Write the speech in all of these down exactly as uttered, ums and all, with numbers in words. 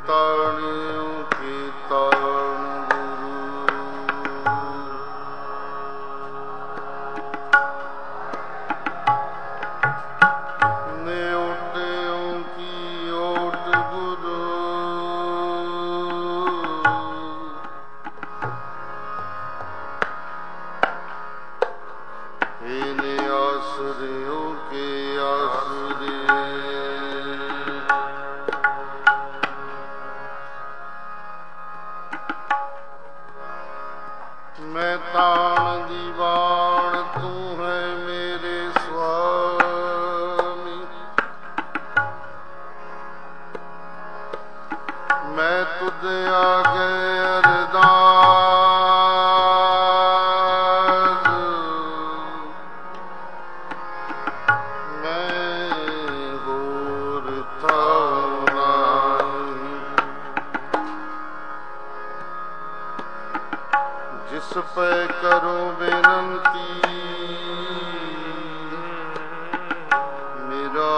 ਤਾਣਿਓ ਕੀ ਤਾਣ ਗੁਰੂ ਨੇ ਓਟਿਓ ਕੀ ਓਟ ਗੁਰੂ ਇਹਨੇ ਆਸਰਿਓ ਕੀ ਆਸਰੇ ਮੈਂ ਤਾਣ ਦੀ ਬਾਣ ਤੂੰ ਹੈ ਮੇਰੇ ਸੁਆਮੀ ਮੈਂ ਤੁਧ ਆਗੇ ਅਰਦਾਸ ਮੈਂ ਹੋਰ ਥਾਉ ਨਹੀਂ ਜਿਸ ਪੈ ਕਰੋ ਬੇਨੰਤੀ ਮੇਰਾ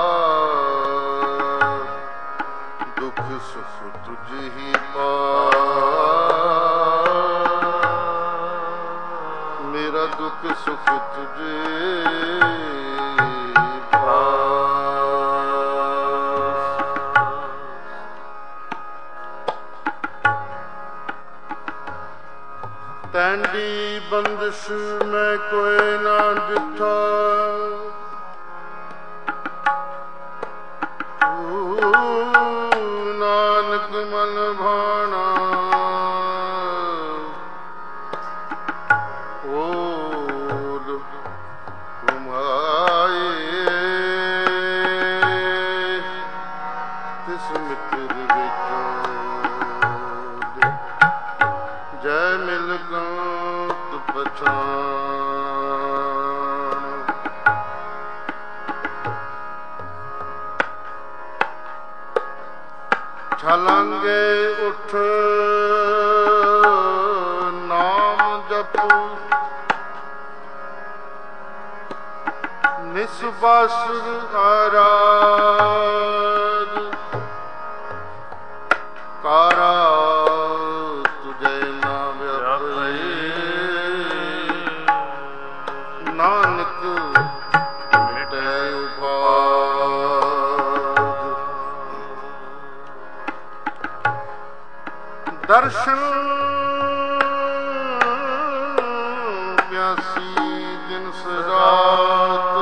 ਦੁੱਖ ਸੁਖ ਤੁਝ ਹੀ ਪਾਸ ਮੇਰਾ ਦੁੱਖ ਸੁਖ ਤੁਝ ਤੈਂਡੀ ਬੰਦਸ਼ ਮੈਂ ਕੋਈ ਨਾ ਜਿੱਠਾ ਨਾਨਕ ਮਨ ਭਾਣਾ ਓਲ ਘੁਮਾਏ ਤਿਸ ਮਿੱਤਰ ਵਿੱਚੋਂ ਜੈ ਮਿਲ ਗਾਤ ਪਛਾਣ ਛਲਾਂਗੇ ਉਠ ਨਾਮ ਜਪੂ ਨਿਸਬਾਸੁਰ ਆਰਾਧ ਕਾਰਾ ਤੁਝੇ ਨਾ ਵਿਆਪੇ ਨਾਨਕ ਮਿਟੈ ਉਪਾਦ ਦਰਸ਼ਨ ਪਿਆਸੀ ਦਿਨ ਸਰਾਤ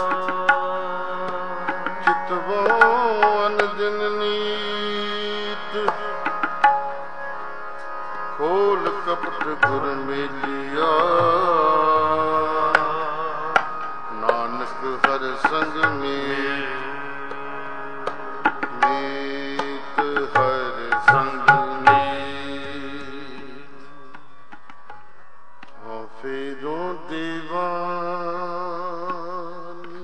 ਚਿਤਵੋ ਅਨ ਦਿਨ ਨੀਤ ਖੋਲ ਕਪਟ ਗੁਰ ਮੇਲਿਆ ਨਾਨਕ ਹਰ ਸੰਗ ਮੀਤ ਮੀਤ ਹਰ ਸੰਗ ਮੀਤ ਹੋ ਫੇਰੋਂ ਦੀਵਾਨ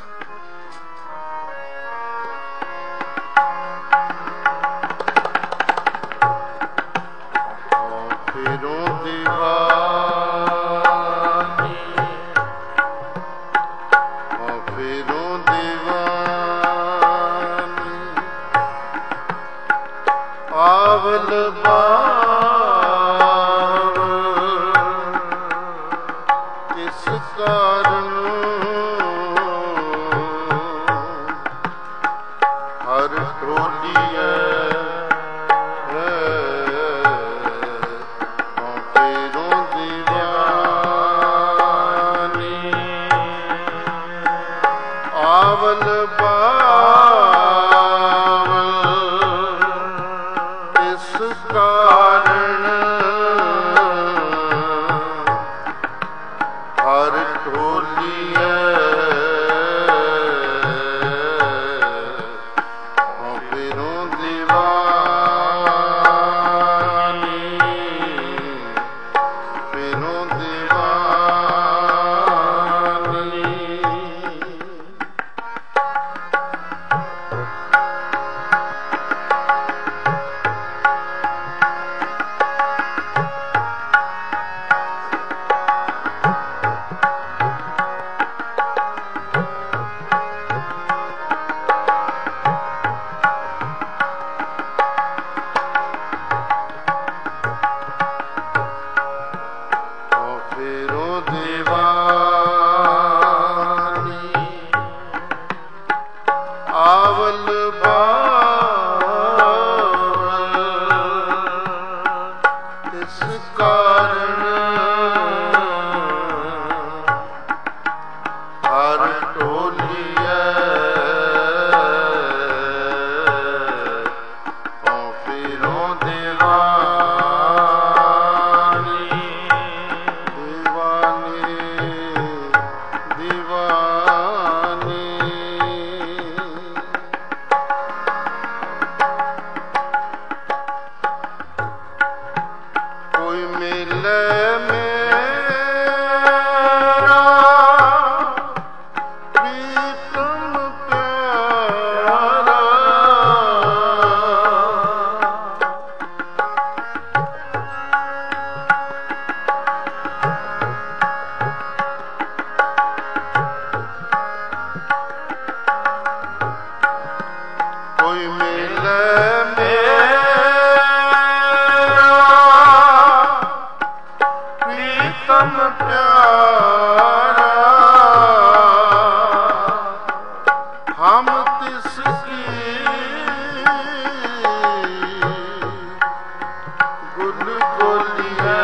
ਫੇਰੋਂ ਦੀਵਾਨੀ ਹੋ ਫੇਰੋਂ ਦੀਵਾਨੀ ਆਵਲ ਬਾਵ ਕਿਸ ਕਾਰਨ ਹਰ ਟੋਲੀਐ ਆਵਲ ਬਾਵ ਇਸ ਕਾਰਨ ਹਰ ਢੋਲੀਐ ਫੇਰੋਂ ਦੀਵਾਨੀ ਫੇਰੋਂ ਦੀਵਾਨੀ ਫਿਰੋਂ ਦੀਵਾਨੀ ਦੀਵਾਨੀ ਦੀਵਾਨੀ ਕੋਈ ਮਿਲੇ ਕੋਈ ਮਿਲੇ ਮੇਰਾ ਪ੍ਰੀਤਮ ਪਿਆਰਾ ਹਮ ਤਿਸ ਕੀ ਗੁਲ ਗੋਲੀਏ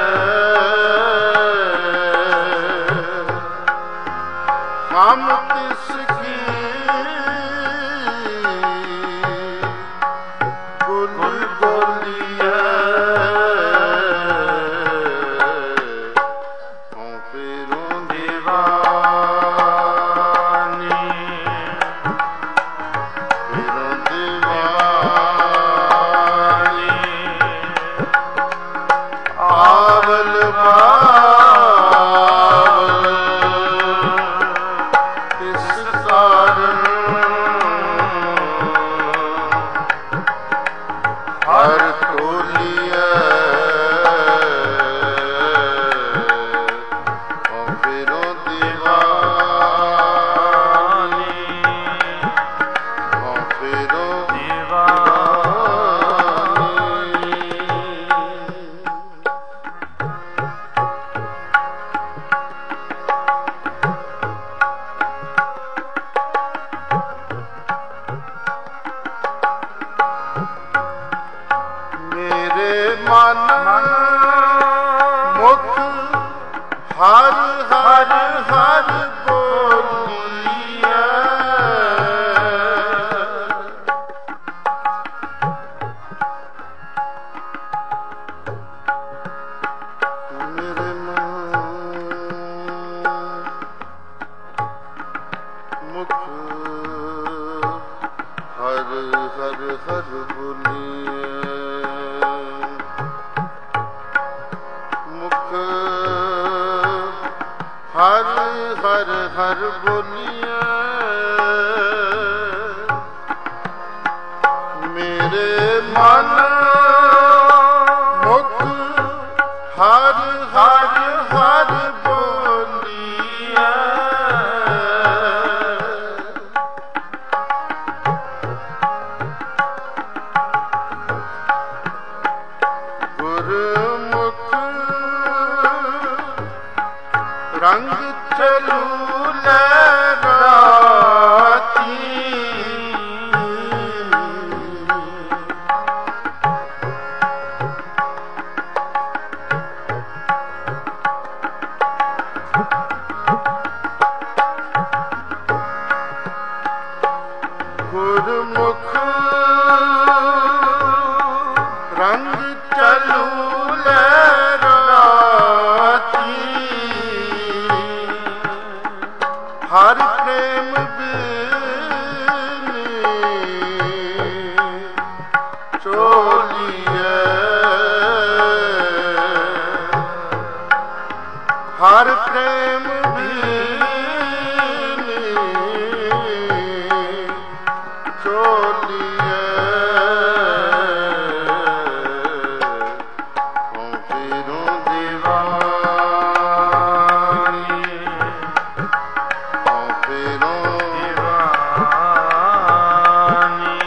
ਹਮ ਤਿਸ ਕੀ ਗੁਲ ਗੋਲੀਏ ਹਉ ਫਿਰੋਂ ਦੀਵਾਨੀ ਫਿਰੋਂ ਦੀਵਾਨੀ ਆਵਲ ਬਾਵਲ ਤਿਸ ਕਾਰਨ ਹਰ ਟੋਲੀਏ ਹਉ ਫਿਰੋਂ ਦੀਵਾਨੀ ਹਉ ਫਿਰੋਂ ਦੀਵਾਨੀ ਮੇਰੇ ਮਨ ਮੁਖ ਹਰ ਹਰ ਹਰ ਬੋਲੀਏ ਮੇਰੇ ਮਨ ਮੁਖ ਹਰ ਹਰ ਹਰ ਬੋਲੀਏ ਮੁਖ ਹਰ ਹਰ ਹਰ ਬੋਲੀਏ ਮੇਰੇ ਮਨ ਮੁਖ ਹਰ ਹਰ ਹਰ ਬੋਲੀਏ ਗੁਰਮੁਖ ਰੰਗ ਚਲੂ ਲਹਿਰਾਤੀ ਗੁਰਮੁਖ ਰੰਗ ਚਲੂ ਲਹਿਰਾਤੀ ਹਰ ਪ੍ਰੇਮ ਬਿਨ ਚੋਲੀਏ ਹਰ ਪ੍ਰੇਮ ਬਿਨ ਚੋਲੀਏ ਹਉ ਫਿਰੋਂ ਦੀਵਾਨੀ ਹਉ ਫਿਰੋਂ ਦੀਵਾਨੀ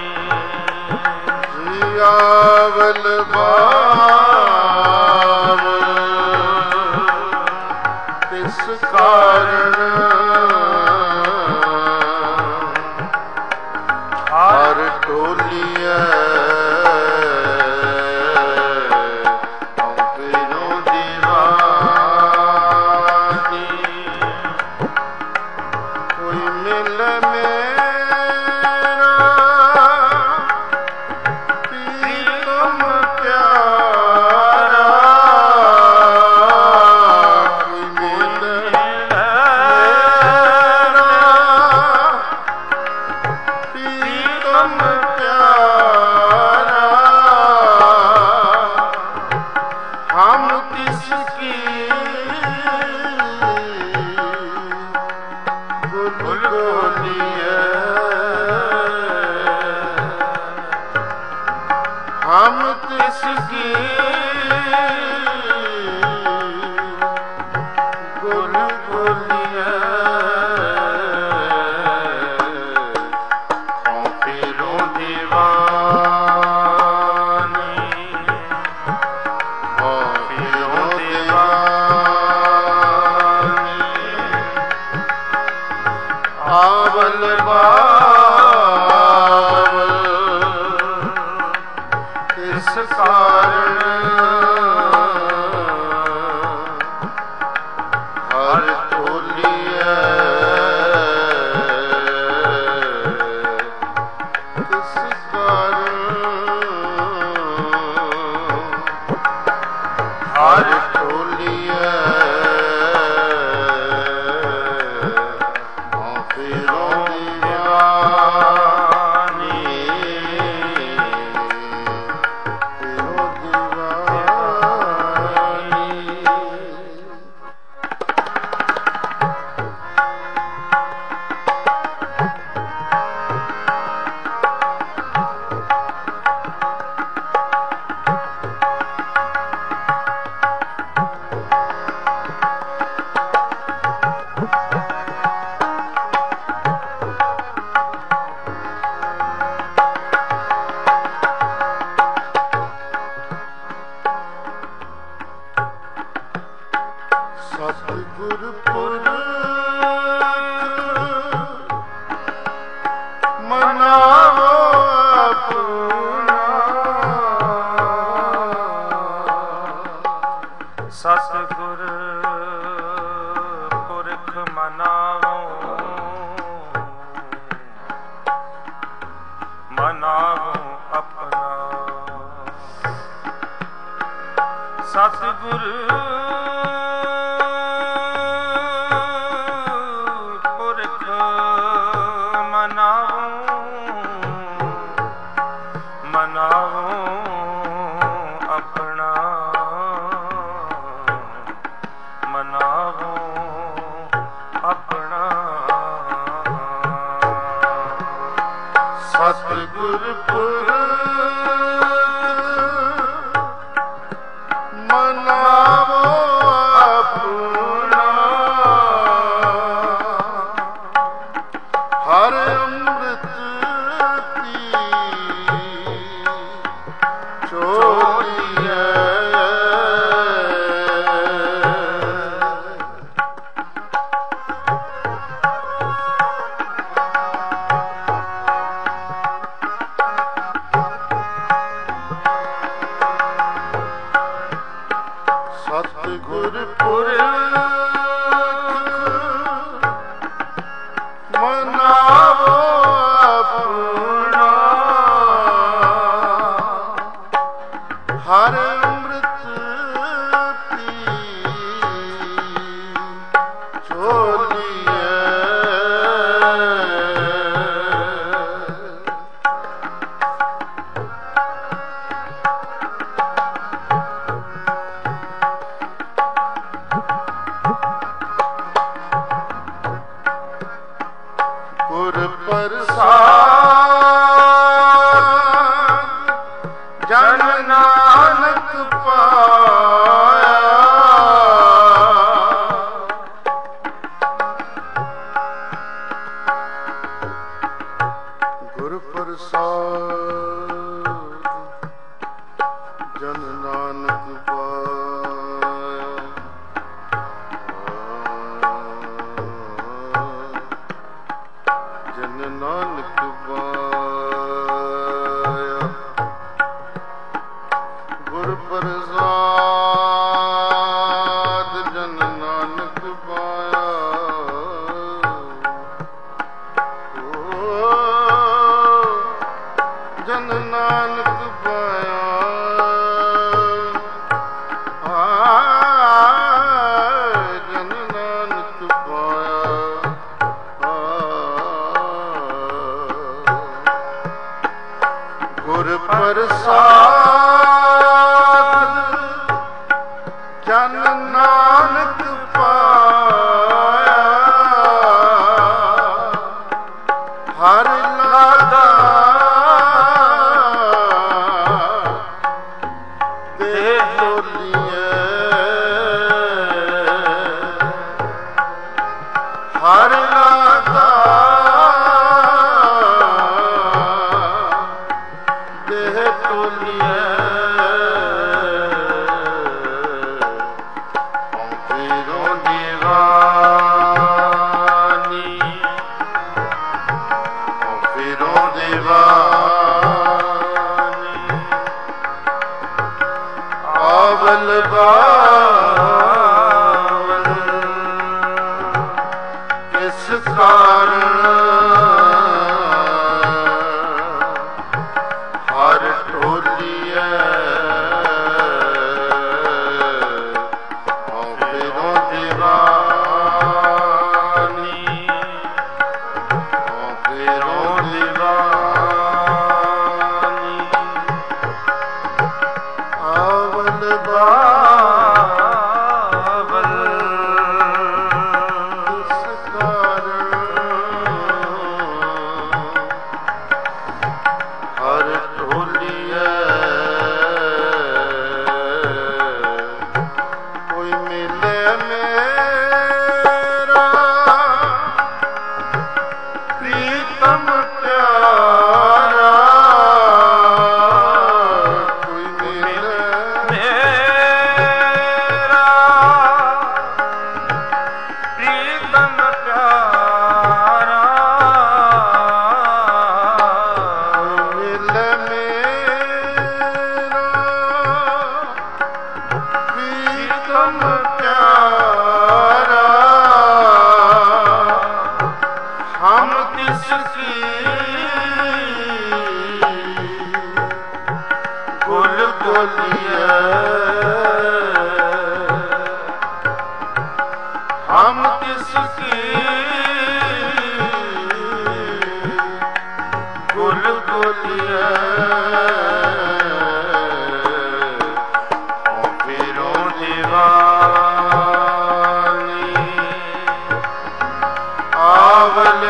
ਜਿਆਵਲ ਬਾਵਲ ਤਿਸ ਕਾਰਨ ਹਰ ਟੋਲੀਏ ਹਉ ਫਿਰੋਂ ਦੀਵਾਨੀ ਕੋਈ ਮਿਲੇ ਮੇਰਾ ਪ੍ਰੀਤਮ हम तिसकी गुल गुलिया फिरों दीवानी फिरों दीवानी आवल बावल इस कारण हर टोलिए किस कारण हर टोलिए फिरों दीवानी फिरों दीवानी। सतगुर पुरख मनावो अपना सतगुर पुरख मनावो मनावो अपना सतगुर पुरख मनावो मनावो अपना मनावो अपना सतगुर पुरख मनावो अपना हर अमृत पी चोलिए सतगुर पुरख मनावो अपना हर अमृत पी चोलिए गुर प्रसाद जन नानक पाया गुर प्रसाद जन नानक पाया जन नानक पाया गुर प्रसाद जन नानक पाया ओ जन नानक पाया आ जन नानक पाया गुर प्रसाद ਟੋਲੀਏ ਹਰ ਲਾਤਾ ਦੇਹ ਟੋਲੀਏ ਫਿਰੋਂ ਦੀਵਾਨੀ ਫਿਰੋਂ ਦੀਵਾਨੀ ਆਵਲ ਬਾਵਲ ਕਿਸ ਕਾਰਨ ਹਰ ਢੋਲੀਏ ਫਿਰੋਂ ਦੀਵਾਨੀ ਫਿਰੋਂ ਦੀਵਾਨੀ ਆਵਲ ਬਾਵਲ ਕਿਸ ਕਾਰਨ ਹਰ ਢੋਲੀਏ ਕੋਈ ਮਿਲੇ ਮੇਰਾ ਪ੍ਰੀਤਮ ਪਿਆਰਾ ਕੋਈ ਮਿਲੇ ਮੇਰਾ ਪ੍ਰੀਤਮ ਪਿਆਰਾ ਮਿਲੇ ਮੇਰਾ ਪ੍ਰੀਤਮ ਪਿਆਰਾ ਹਮ ਤਿਸ ਕੀ ਗੁਲ ਗੋਲੀਏ ਹਮ ਤਿਸ ਕੀ ਗੁਲ ਗੋਲੀਏ ਫਿਰੋਂ ਦੀਵਾਨੀ ਆਵਲ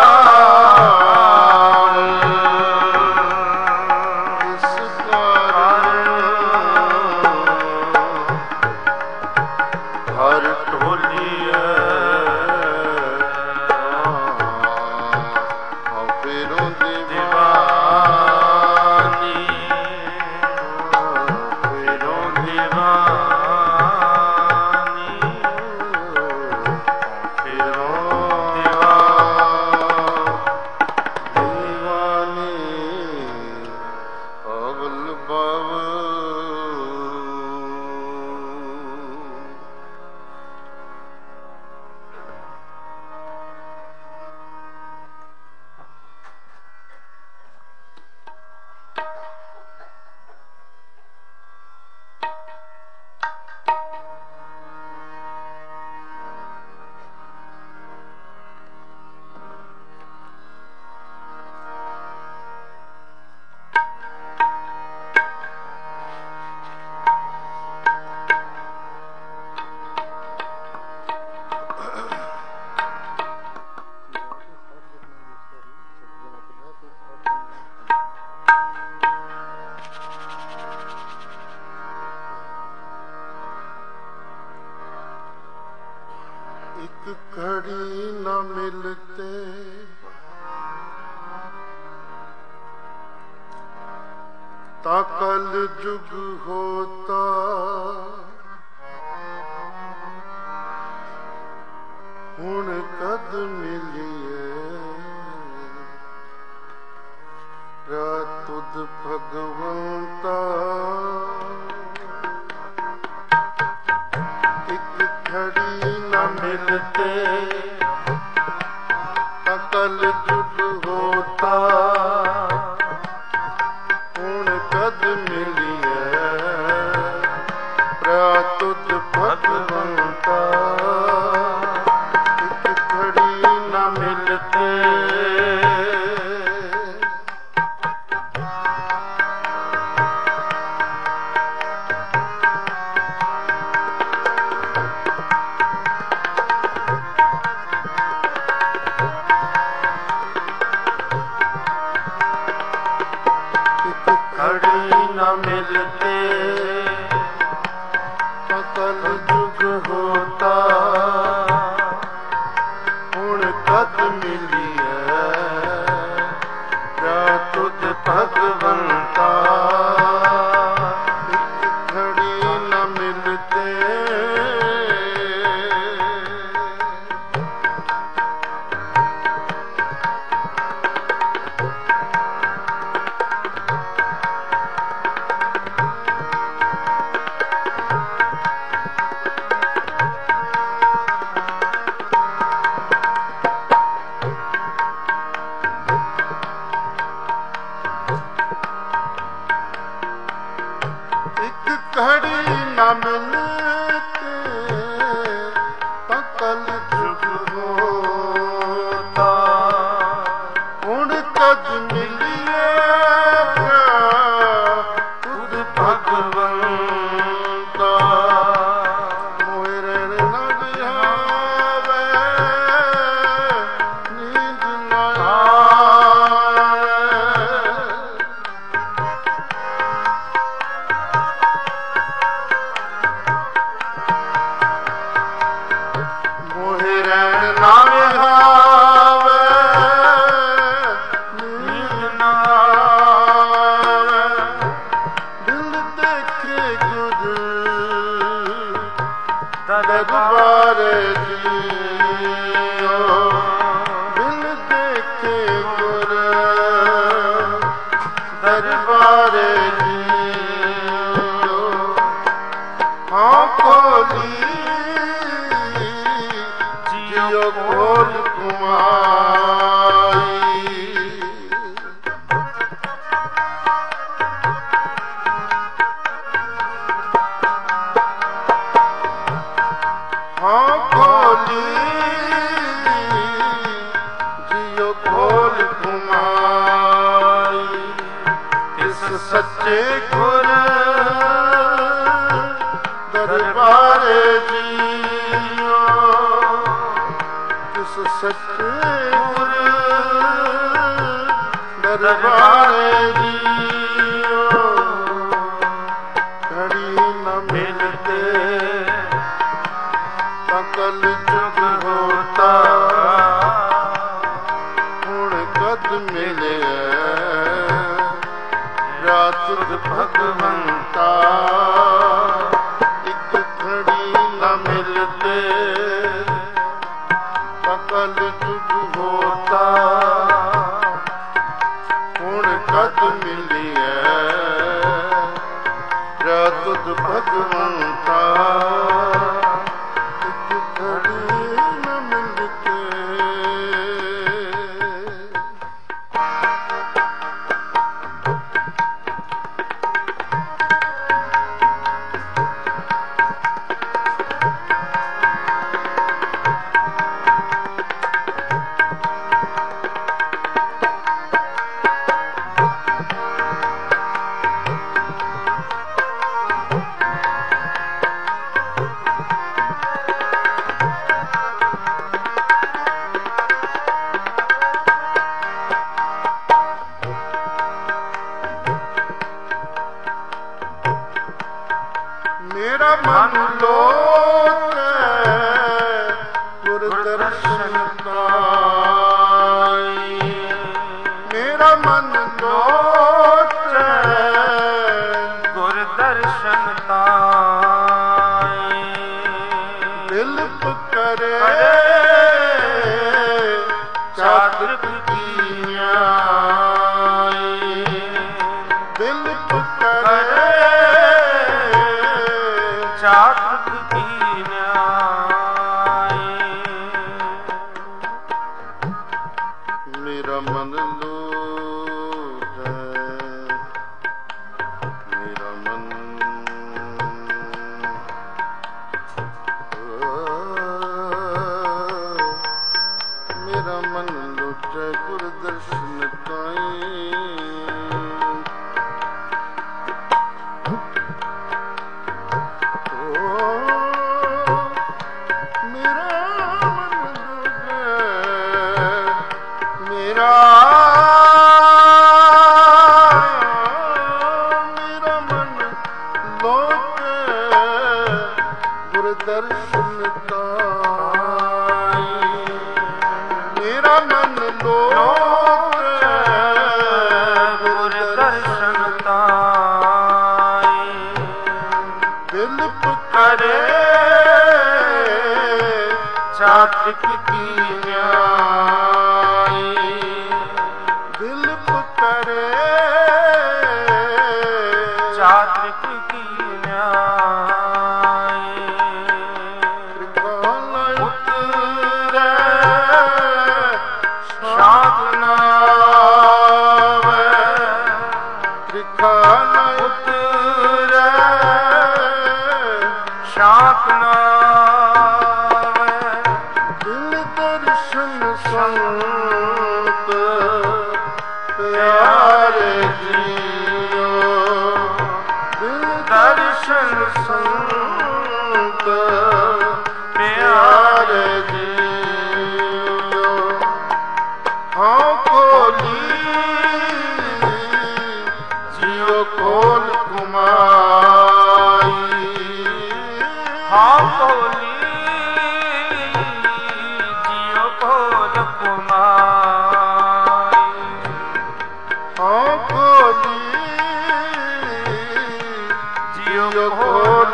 ਬਾਵਲ ਕਿਸ ਕਾਰਨ ਹਰ ਢੋਲੀਏ ਫਿਰੋਂ ਦੀਵਾਨੀ ਫਿਰੋਂ ਦੀਵਾਨੀ ਫਿਰੋਂ ਦੀਵਾਨੀ ਅਵਲ ਬਾਵਲ ਇੱਕ ਘੜੀ ਨਾ ਮਿਲਤੇ ਤਾ ਕਲ ਜੁਗ ਹੋਤਾ ਹੁਣ ਕਦ ਮਿਲੀਏ ਰਾਤ ਤੁਧ ਭਗਵੰਤਾ ਇੱਕ ਘੜੀ ਨਾ ਮਿਲਤੇ ਤਾ ਕਲ ਜੁਗ ਹੋਤਾ ਹੁਣ ਕਦ ਮਿਲੀਏ ਪ੍ਰਾਤੁਤ ਭਗਵੰਤਾ ਇੱਕ ਘੜੀ ਨਾ ਮਿਲਤੇ ਘੜੀ ਨਾ ਮਿਲਤੇ ਕਲ ਜੁਗ ਹੋਤਾ ਹੁਣ ਕਦ ਮਿਲੀਐ ਜਾ ਤੁਧ ਭਗਵੰਤਾ ਇੱਕ ਘੜੀ ਨ ਮਿਲਤੇ ਘੜੀ ਨ ਮਿਲਤੇ ਤਾਂ ਕਲ ਜੁਗ ਹੋਤਾ ਹੁਣ ਕਦ ਮਿਲੀਏ ਤੁਧ ਭਗਵੰਤਾ ਮੋਹਿ ਰਹਿਣ ਨ ਵਿਹਾਵੇ ਨੀਂਦ ਨ ਦਰਬਾਰ ਜੀਓ ਬਿਨ ਦੇਖੇ ਗੁਰ ਦਰਬਾਰ ਜੀਓ ਹਾਂ ਖੋਲੀ ਜੀਓ ਖੋਲ ਕੁਮਾਈ ਹਾਂ ਖੋਲੀ ਜੀਓ ਖੋਲ ਕੁਮਾਈ ਇਸ ਸੱਚੇ ਗੁਰ ਦਰਬਾਰ ਜੀਓ ਇਸ ਸੱਚੇ ਗੁਰ ਦਰਬਾਰ ਜੀਓ ਘੜੀ ਨ ਮਿਲਤੇ ਕਲ ਜੁਗ ਹੋਤਾ ਹੁਣ ਕਦ ਮਿਲਿਆ ਜਾ ਤੁਧ ਭਗਵੰਤਾ ਇੱਕ ਘੜੀ ਨ ਮਿਲਤੇ ਕਲ ਜੁਗ ਹੋਤਾ ਹੁਣ ਕਦ ਮਿਲਿਆ ਜਾ ਤੁਧ ਭਗਵੰਤਾ ਮੇਰਾ ਮਨ ਲੋਚੈ ਗੁਰ ਦਰਸ਼ਨ ਪਾਈ ਮੇਰਾ ਮਨ ਲੋਚੈ ਗੁਰ ਦਰਸ਼ਨ ਪਾਈ ਬਿਲਪ ਕਰੇ ਚਾਤ੍ਰਿਕ ਕੀਆਂ ਬਿਲਪ ਕਰੇ ਚਾਤ੍ਰਿਕ ਕੀਆਂ ਮੇਰਾ ਮਨ ਲੋਚੈ ਮੇਰਾ ਮਨ ਮੇਰਾ ਮਨ ਲੋਚੈ ਗੁਰ ਦਰਸ਼ਨ ਪਾਈ Oh ਦਰਸ਼ਨ ਤਾਈ ਮੇਰਾ ਮਨ ਲੋਚ ਗੁਰ ਦਰਸ਼ਨ ਤਾਈ ਦਿਲ ਪੁਕਾਰੇ ਚਾਤਕ ਕੀ ਨਿਆਈ ਦਿਲ ਪੁਕਾਰੇ ਚਾਤਕ ਕੀ ਨਿਆਈ ਤ੍ਰਿਕਾਲ ਉਤਰੈ ਸ਼ਾਂਤ ਨਾਵੈ ਤ੍ਰਿਕਾਲ ਉਤਰੈ ਸ਼ਾਂਤ ਨਾਵੈ ਦਿਲ ਦਰਸ਼ਨ ਸੰਤ ਪਿਆਰੇ ਜੀਓ ਦਿਲ ਦਰਸ਼ਨ ਸੰਤ ਪਿਆਰੇ ਜੀਓ ਹਾਂ ਕੋਲੀ ਜੀਓ ਕੋਲ ਕੁਮਾਈ ਹਾਂ ਕੋਲੀ ਜੀਓ ਕੋਲ ਕੁਮਾਈ ਹਾਂ ਕੋਲੀ ਜੀਓ ਕੋਲ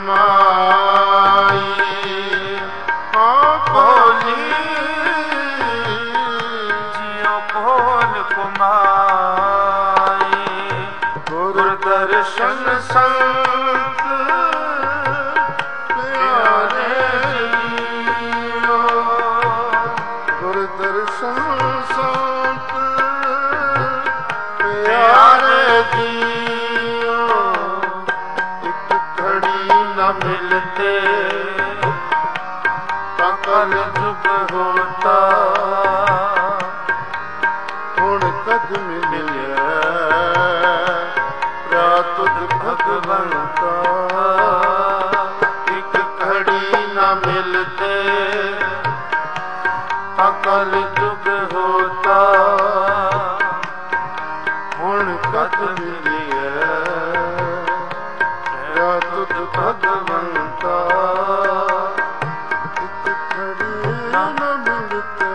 ਕੁਮਾਈ ਹਾਂ ਕੋਲੀ ਜੀਓ ਕੋਲ ਕੁਮਾਈ ਗੁਰ ਦਰਸ਼ਨ ਸੰਤ ਪਿਆਰੇ ਜੀਓ ਗੁਰ ਦਰਸ਼ਨ ਸੰਤ ਪਿਆਰੇ ਜੀਓ ਇੱਕ ਘੜੀ ਨ ਮਿਲਤੇ ਤਾਂ ਕਲ ਜੁਗ ਹੋਤਾ ਹੁਣ ਕਦ ਮਿਲਿਆ ਪ੍ਰਾਤੁਜ ਭਗਵੰਤਾ ਇੱਕ ਘੜੀ ਨ ਮਿਲਤੇ ਤਾਂ ਕਲ ਜੁਗ ਹੋਤਾ ਹੁਣ ਕਦ ਮਿਲਿਆ ਪ੍ਰਾਤੁਜ ਭਗਵੰਤਾ ਇੱਕ ਘੜੀ ਨ ਮਿਲਤੇ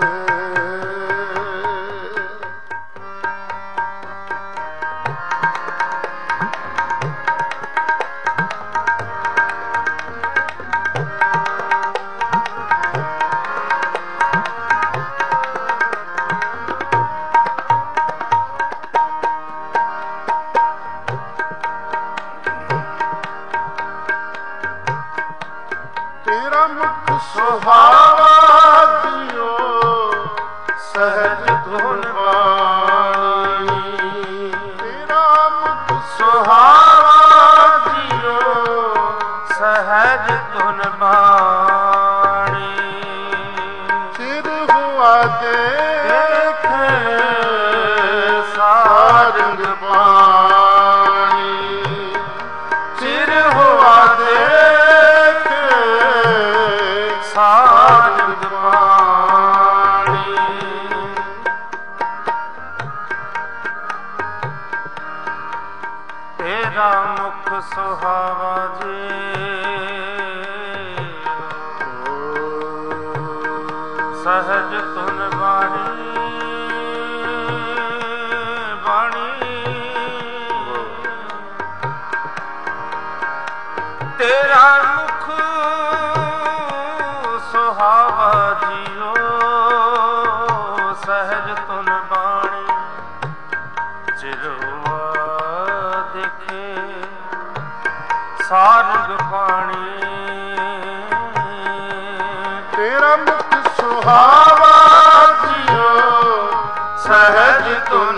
ਤੇਰਾ ਮੁਖ ਸੁਹਾਵਾ ਦਿਓ ਸਹਿਜ ਧੁਨ ਬਾਣੀ ਤੇਰਾ ਮੁਖ ਸੁਹਾਵਾ ਦਿਓ ਸਹਿਜ ਧੁਨ ਬਾਣੀ ਚਿਰ ਹੁਆ ਦੇਖੇ ਸਾਰੰਗ ਪਾਣੀ ਚਿਰ ਹੁਆ ਦੇਖੇ ਸਾਰੰਗ ਪਾਣੀ ਤੇਰਾ ਮੁਖ ਸੁਹਾਵਾ ਜੀ ਸਹਜ ਧੁਨ ਬਾਣੀ ਬਾਣੀ ਤੇਰਾ ਮੁਖ ਸੁਹਾਵਾ ਜੀਓ ਸਹਜ ਧੁਨ ਬਾਣੀ ਚਿਰਵਾ ਦੇਖੇ ਸਾਰੰਗ ਪਾਣੀ ਤੇਰਾ ਮੁਖ ਸੁਹਾਵਾ ਜੀਓ ਸਹਜ ਧੁਨ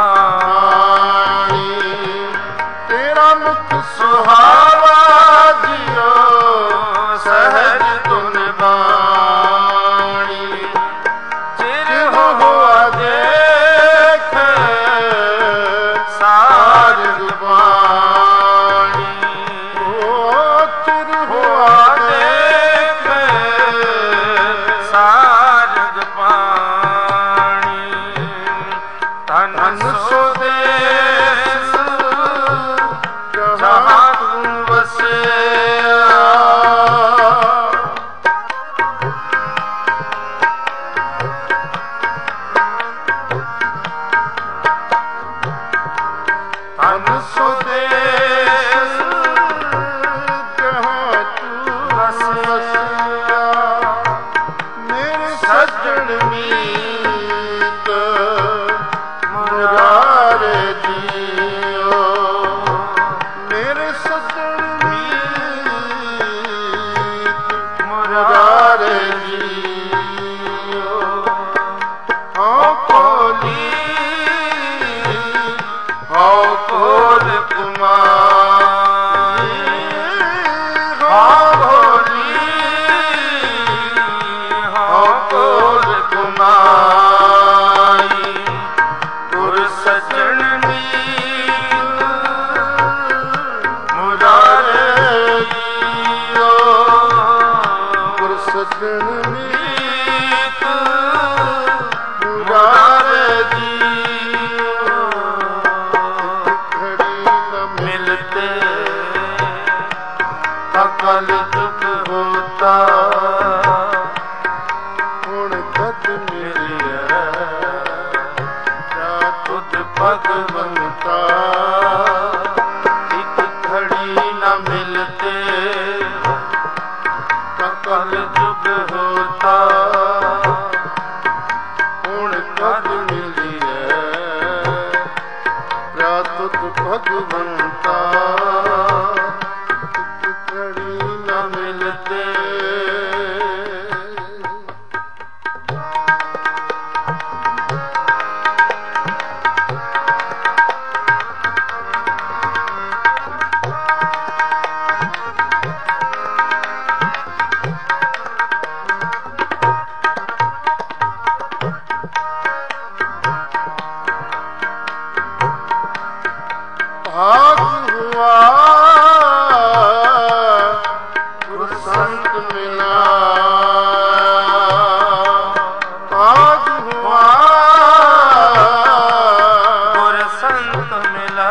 ਬਾਣੀ ਤੇਰਾ ਮੁਖ ਸੁਹਾਵਾ ਜੀਓ ਸਹਜ ਧੁਨ ਬਾਣੀ ਚਿਰ ਹੋਆ ਦੇਖ ਸਾਰੰਗ ਪਾਣੀ ਓ ਚਿਰ ਹੋਆ ਦੇਖ ਸਾਰੰਗ ਪਾਣੀ ਧਨ ਸੁਦੇਸ ਜਹਾਂ ਮੁਰਾਰੇ ਜੀਓ ਹਉ ਕੋਲੀ ਹਉ ਕੋਲ ਕੁਮਾਰੀ ਹਉ ਕੋਲੀ ਹਉ ਕੋਲ ਕੁਮਾਰੀ ਗੁਰ ਸਜਣ ਮੀਤ ਮੁਰਾਰੇ ਜੀਓ ਗੁਰ ਸਜਣ ਮੀਤ ਮੁਰਾਰੇ ਜੀਓ ਘੜੀ ਨ ਮਿਲਤੇ ਅਕਲ ਦੁਖ ਹੋਤਾ ਹੁਣ ਕਦ ਮਿਲਿਆ ਤੁਧ ਭਗਵੰਤਾ ਇੱਕ ਘੜੀ ਨ ਮਿਲਤੇ ਕਲ ਜੁਗ ਹੋਤਾ ਹੁਣ ਕਦ ਮਿਲਿਆ ਤੁਧ ਭਗਵੰਤਾ ਇੱਕ ਘੜੀ ਨ ਮਿਲਤੇ भाग हुआ गुरु संत मिला भाग हुआ गुरु संत मिला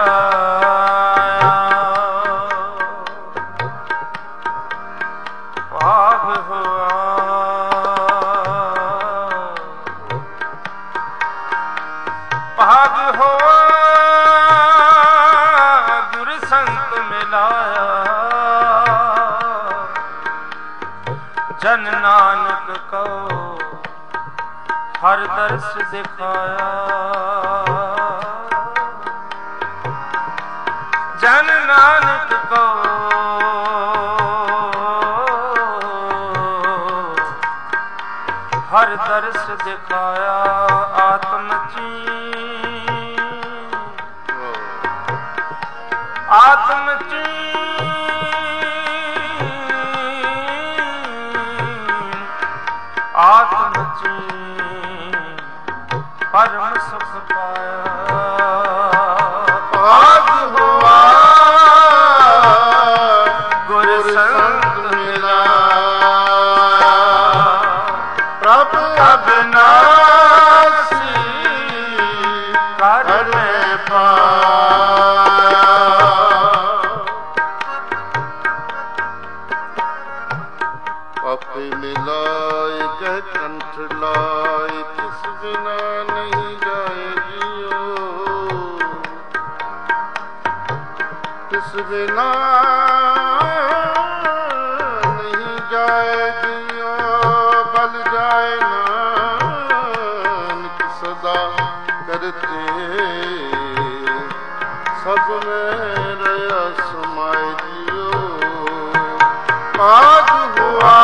भाग हुआ भाग हुआ जन नानक को हर दर्श दिखाया जन नानक को हर दर्श दिखाया आत्मची आत्मची आत्मची परम सुख पाया भाग हुआ गुरु संत मिला प्रभु अविनाशी कर में पाया अपे मिलाए कह कंठ लाए किस बिना नहीं जाए जियो किस बिना नहीं जाए जियो बल जाए नानक सदा करते सब में रया समाए जियो भाग हुआ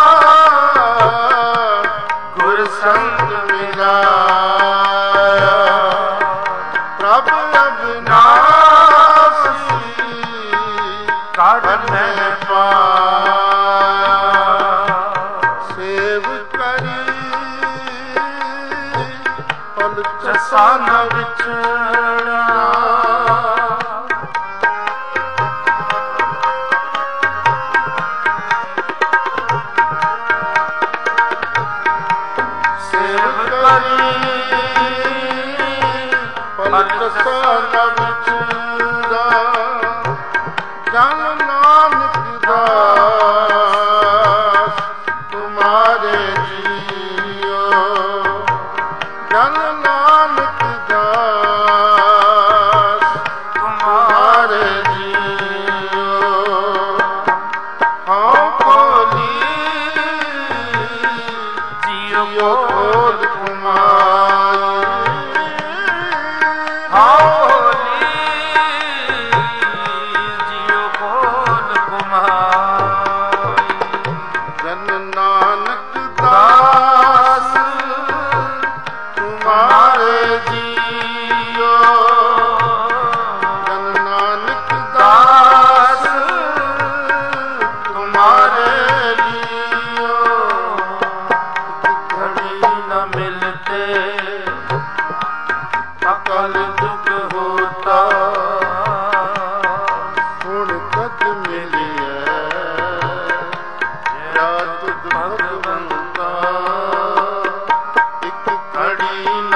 गुरु संत मिला प्रभु अविनाशी कर में पाया सेव करी पल चसा न विछड़ा जन नानक दास तुम्हारे जियो जन नानक दास तुम्हारे जियो हाँ खोली जियो खोल कुमारी हाँ खोली जियो खोल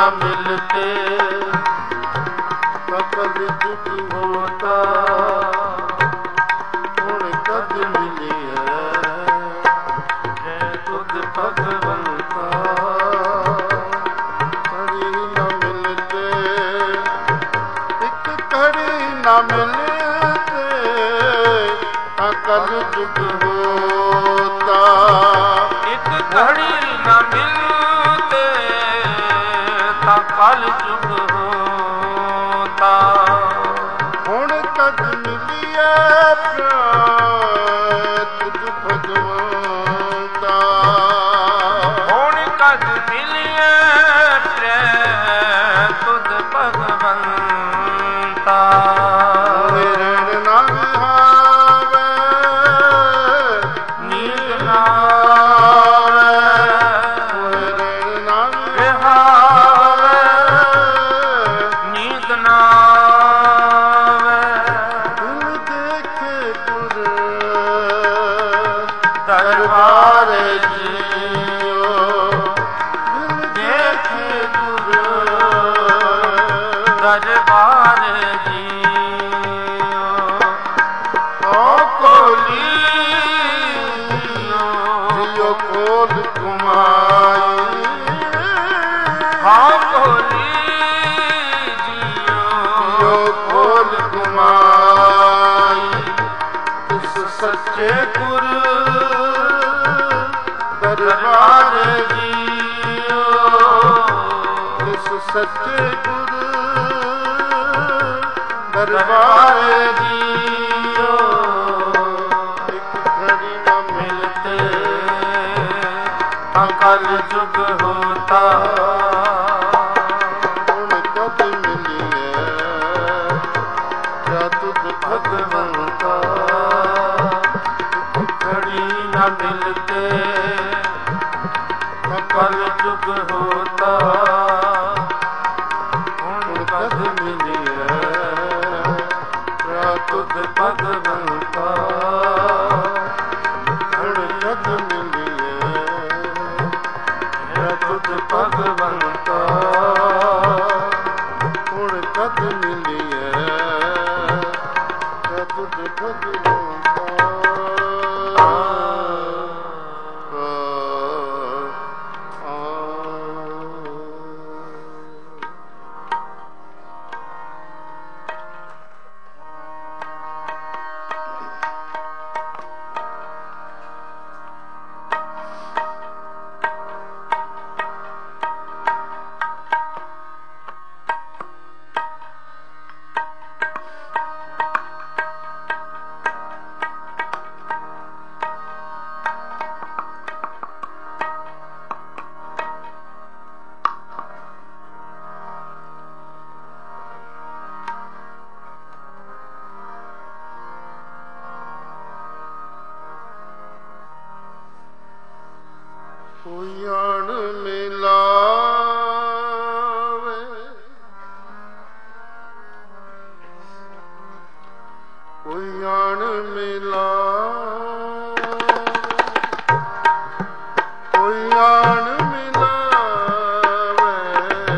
न मिलते सकल जुग होता हुण कद मिलिए जय तुध भगवंता घड़ी न मिलते एक घड़ी न मिलते सकल जुग होता एक घड़ी न मिलते सकल जुग होता हुण कद मिलिए तुझ भगवंता हुण कद मिलिए तुझ भगवंता रण न विहावे नींद ना रण न विहावे नींद ना दिल देखे गुर दरबार जियो दिल देखे गुर दरबार जियो खोली जियो खोल कुमाई हाँ खोली जियो जियो खोल कुमाई इस सच्चे गुरु दरबार जियो इस सच्चे गुरु दरबार जियो एक घड़ी न मिलते सकल जुग होता हुण कद मिलिए क्या तुझ भगवंता घड़ी न मिलते सकल जुग होता हुण कद मिलिए क्या तुझ भगवंता हुण कद मिलिए तुझ भगवंता हुण कद मिलिए क्या तुझ भगवंता कोई अण मिलावे कोई अण मिलावे कोई अण मिलावे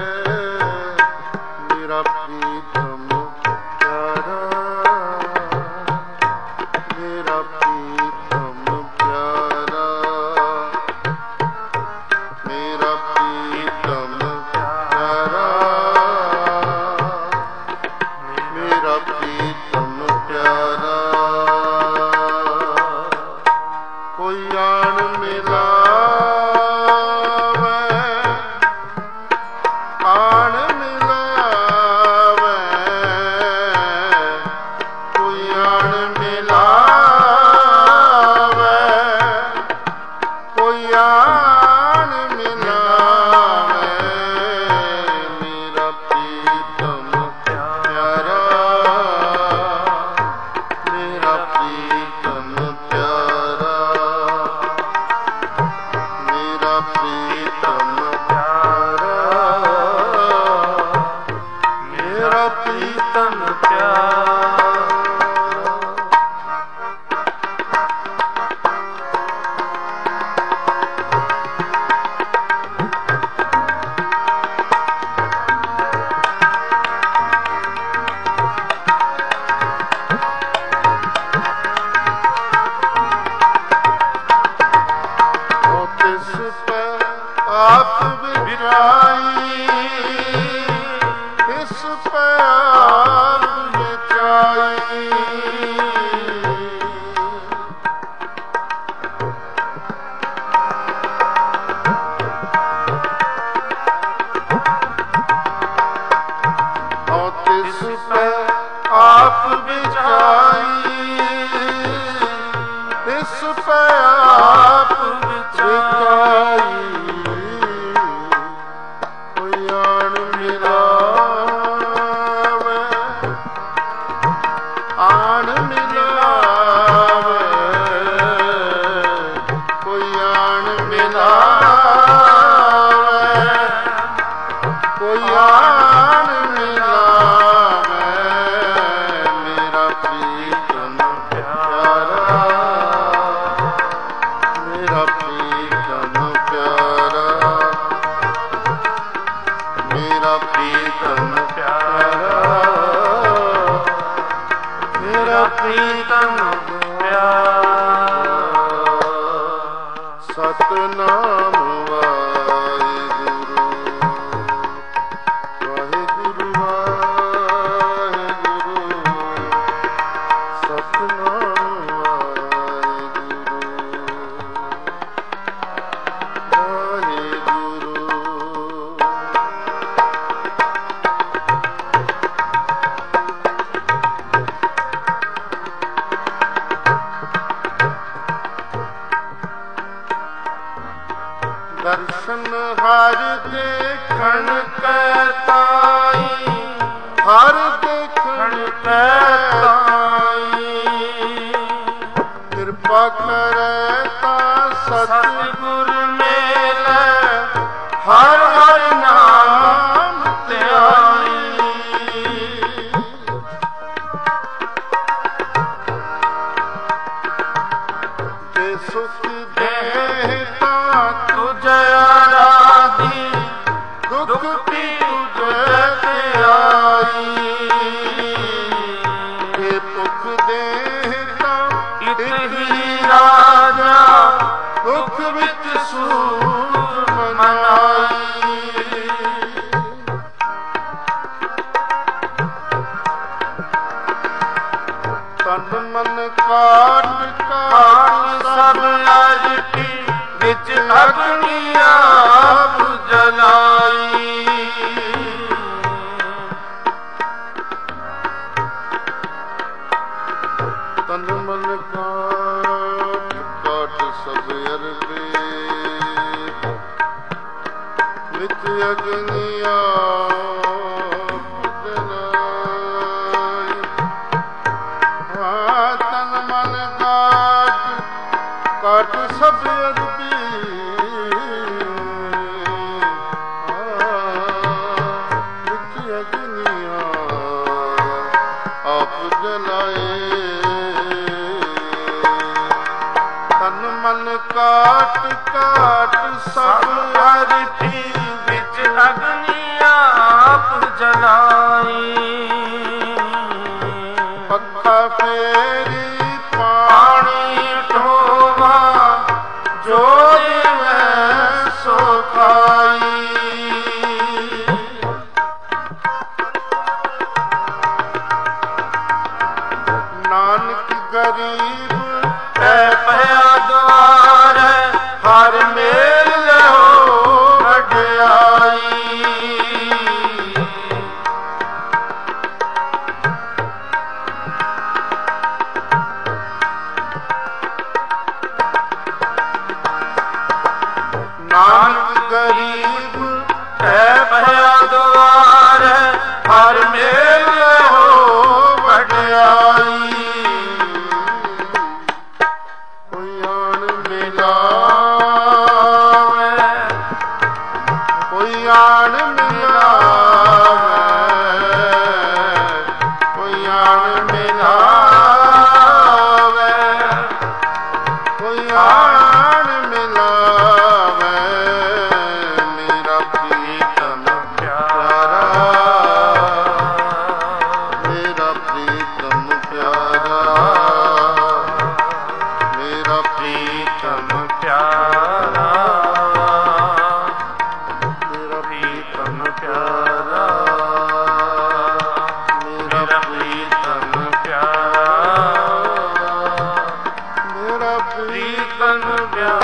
मेरा प्रीतम प्यारा मेरा प्रीतम प्यारा मेरा प्रीतम प्यारा मेरा प्रीतम प्यारा कोई अण मिलावे अण मिलावे कोई अण मिलावे कोई अण मिलावे मेरा प्रीतम प्यारा मेरा प्रीतम प्यारा मेरा प्रीतम प्यारा मेरा प्रीतम प्यारा ਵਡਿਆਈ ਇਸ ਪੈ ਆਪ ਵਿਚਾਈ। ਔ ਤਿਸ ਪੈ ਆਪ ਵਿਚਾਈ ਇਸ ਪੈ ਆਪ ਵਿਚਾਈ। ਕੋਈ ਆਣ ਮਿਲਾਵੇ ਆਣ ਮਿਲਾਵੇ ਕੋਈ ਆਣ ਮਿਲਾਵੇ ਕੋਈ ਆਣ ਮਿਲਾਵੇ ਮੇਰਾ ਪ੍ਰੀਤਮ ਪਿਆਰਾ ਮੇਰਾ ਪ੍ਰੀਤਮ ਪਿਆਰਾ ਮੇਰਾ ਪ੍ਰੀਤਮ ਪਿਆਰਾ ਮੇਰਾ ਪ੍ਰੀਤਮ ਪਿਆਰਾ। ਸਤਨਾਮ ਵਾਹਿਗੁਰੂ ਵਾਹਿਗੁਰੂ ਵਾਹਿਗੁਰੂ ਸਤਨਾਮ ਵਾਹਿਗੁਰੂ ਵਾਹਿਗੁਰੂ। ਦਰਸ਼ਨ ਹਰ ਦੇਖਣ ਕੈ ਤਾਈ ਹਰ ਦੇਖਣ ਕੈ ਤਾਈ ਕਿਰਪਾ ਕਰੈ ਤਾਂ ਸਤਿਗੁਰ ਮੇਲੈ ਹਰ ਹਰ ਨਾਮ ਧਿਆਈ। ਤੇ ਸੁਖ ਦੇ ਤਾਂ ਤੁਝ ਆਰਾਧੀ ਦੁਖ ਪੀ ਤੁਝ ਤੇ ਆਈ। ਇਹ ਭੁਖ ਦੇ ਤਾਂ ਇਤ ਹੀ ਰਾਜਾ ਦੁਖ ਵਿੱਚ ਸੂਰ ਮਨਾਈ। ਤਨ ਮਨ ਕਾਟ ਕਾਟ ਸਭ ਅਜਟੀ ਵਿੱਚ ਅਗਨੀ ਆਪ ਜਲਾਈ। ਤਨ ਮਨ ਕਾਟ ਕਾਟ ਸਭ ਅਰਬੇ ਵਿੱਚ ਅਗਨੀ ਆਪ ਜਲਾਈ। ਹਾਂ ਤਨ ਮਨ ਕਾਟ ਕਾਟ ਸਭ ਅਰਬੀ ਵਿੱਚ ਅਗਨੀਆਂ ਆਪ ਜਲਾਏ। ਤਨ ਮਨ ਕਾਟ ਕਾਟ ਸਭ ਅਰਬੀ ਵਿੱਚ ਅਗਨੀਆਂ ਆਪ ਜਲਾਈ। ਪੱਖਾ ਫੇਰੀ ਪਾਣੀ ਢੋਵਾ ਜੋ ਦੇਵੈ ਸੋ ਖਾਈ। ਨਾਨਕ ਗਰੀਬ ਐ ਪਿਆ ਦੁਆਰ ਹਰ ਮੇਲ ਲਹੋ ਵਡਿਆਈ। ਨਾਨਕ ਗਰੀਬ ਐ ਪਿਆ ਦੁਆਰ ਹਰ ਮੇਲ ਲਹੋ ਵਡਿਆਈ। ਕੋਈ ਆਣ ਮਿਲਾਵੇ ਕੋਈ ਆਣ ਮਿਲਾਵੇ ਕੋਈ ਆਣ ਮਿਲਾਵੇ ਕੋਈ ਆਣ ਮਿਲਾਵੇ ਮੇਰਾ ਪ੍ਰੀਤਮ ਪਿਆਰਾ ਮੇਰਾ ਪ੍ਰੀਤਮ ਪਿਆਰਾ ਮੇਰਾ ਪ੍ਰੀਤਮ ਪਿਆਰਾ ਮੇਰਾ ਬੜਾ ਪ੍ਰੀਤਨ ਵਿਆਹ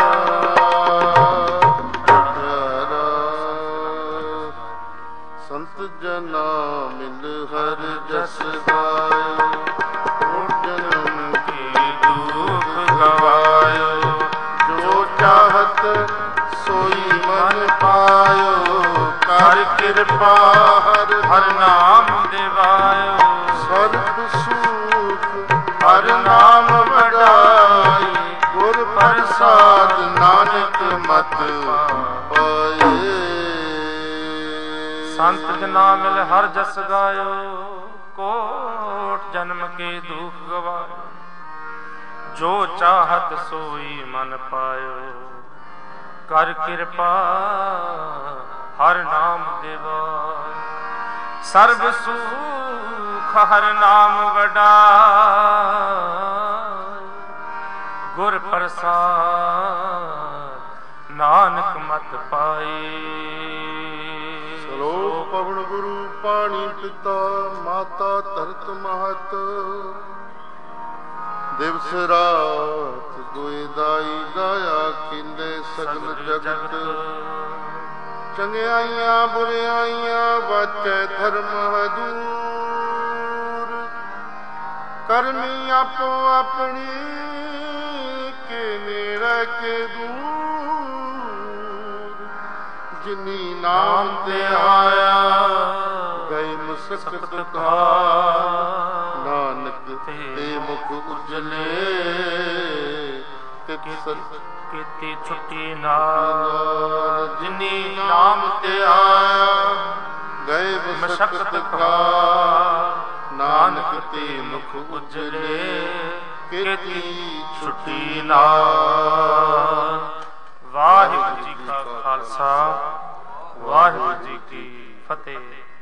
ਪਿਆਰਾ। ਸੰਤ ਜਨਾ ਮਿਲ ਹਰ ਜਸ ਗਾਇਓ, ਜਨਮ ਕੀ ਦੁਖ ਗਵਾਇਓ। ਜੋ ਚਾਹਤ ਸੋਈ ਮਨ ਪਾਇਓ, ਕਰ ਕਿਰਪਾ ਹਰ ਹਰ ਨਾਮ ਦਿਵਾਇਓ। ਸਰਬ ਸੁਖ ਹਰ ਨਾਮ ਵਡਾਈ, ਗੁਰ ਪ੍ਰਸਾਦ ਨਾਨਕ ਮਤ ਪਾਏ। ਸੰਤ ਜਨਾ ਮਿਲ ਹਰ ਜਸ ਗਾਇਓ, ਕੋਟ ਜਨਮ ਕੇ ਦੁਖ ਗਵਾਇਓ। ਜੋ ਚਾਹਤ ਸੋਈ ਮਨ ਪਾਇਓ, ਕਰ ਕਿਰਪਾ ਹਰ ਨਾਮ ਦਿਵਾਇਓ। ਸਰਬ ਸੁਖ ਹਰ ਨਾਮ ਵਡਾਈ, ਗੁਰ ਪ੍ਰਸਾਦ ਨਾਨਕ ਮਤ ਪਾਈ। ਸਲੋਕ ਪਵਨ ਗੁਰੂ ਪਾਣੀ ਪਿਤਾ, ਮਾਤਾ ਧਰਤ ਮਹਤ। ਦਿਵਸ ਰਾਤ ਦੁਇ ਦਾਈ ਦਾਇਆ, ਕੀਲੇ ਸਗਲ ਜਗਤ। ਚੰਗਿਆਈਆਂ ਬੁਰਿਆਈਆਂ ਵਾਚੈ ਧਰਮ ਹਦੂਰ। ਕਰਮੀ ਆਪੋ ਆਪਣੀ, ਕੇ ਨੇੜੇ ਕੇ ਦੂਰ। ਜਿਨੀ ਨਾਮ ਤੇ ਆਇਆ, ਗਏ ਮੁਸਕਤ ਕਾ। ਨਾਨਕ ਤੇ ਮੁਖ ਉਜਲੇ, ਤਿਤ ਸਤ ਕੀਤੀ ਛੁੱਟੀ ਨਾਲ। ਜਿਨੀ ਨਾਮ ਤੇ ਆਇਆ, ਗਏ ਮੁਸਕਤ ਕਾ। ਨਾਨਕ ਤੇ ਮੁਖ ਉਜਲੇ, ਕੀਤੀ ਛੁੱਟੀ ਨਾਲ। ਵਾਹਿਗੁਰੂ ਜੀ ਕਾ ਖਾਲਸਾ, ਵਾਹਿਗੁਰੂ ਜੀ ਕੀ ਫਤਿਹ।